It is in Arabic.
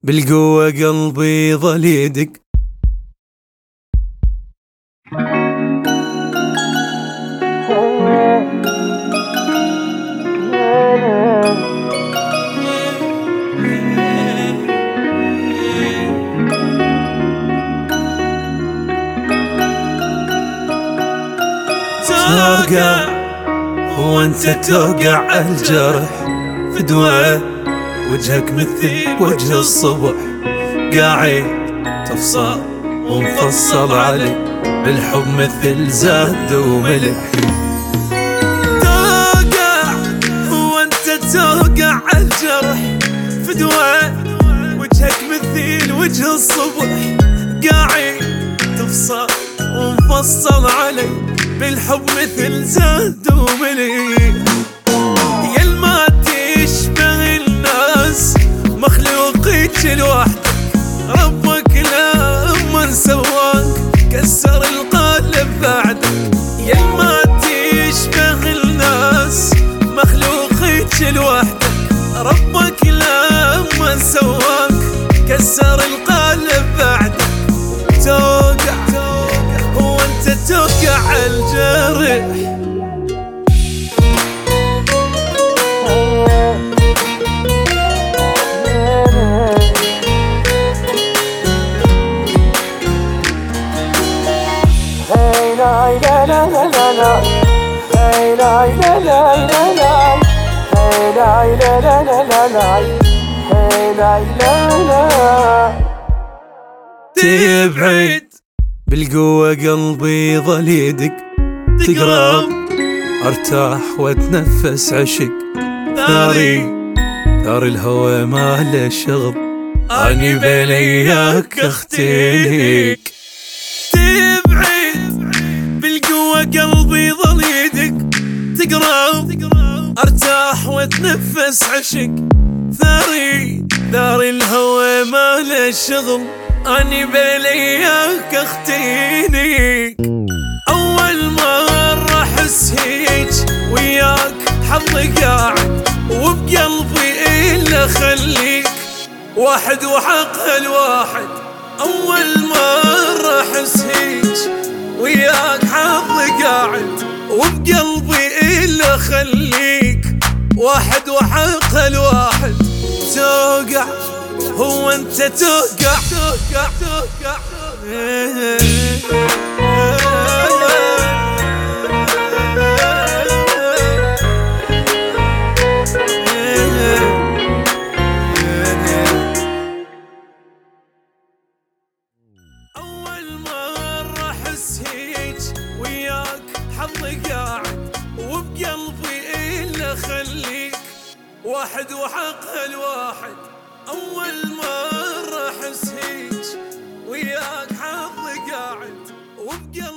بالقوة قلبي ظل يدق. توقع وانت توقع الجرح في دواء، وجهك مثل وجه الصبح، قاعد تفصل ومفصل علي بالحب مثل زاد وملح. توقع وانت توقع الجرح في دواء، وجهك مثل وجه الصبح، قاعد تفصل ومفصل علي بالحب مثل زاد وملح. يا الما تشبه الناس مخلوقك لوحدك، ربك لما سواك كسر القالب بعدك. يا الما تشبه الناس مخلوقك لوحدك، ربك لما سواك كسر القالب بعدك. توقع وانت توقع الجرح. تبعد بالقوة قلبي ظل يدق، تقرب ارتاح واتنفس عشق، ثار الهوى ما له شغل، اني بين اياك اختليك. تبعد بالقوة قلبي ظل يدق، تقرب ارتاح واتنفس عشق، ثار الهوى ما له شغل، اني بين اياك اختليك. اول مرة احس هيج وياك حظي قاعد، وبقلبي الا خليك واحد وحق الواحد. اول مرة احس هيج وياك حظي قاعد، وبقلبي الا خليك واحد وحق الواحد. توقع هو انت توقع أول مرة أحس هيج وياك حظي قاعد، وبقلبي إلا خليك واحد وحق الواحد. أول مرة أحس هيج وياك حظي قاعد، وبقلبي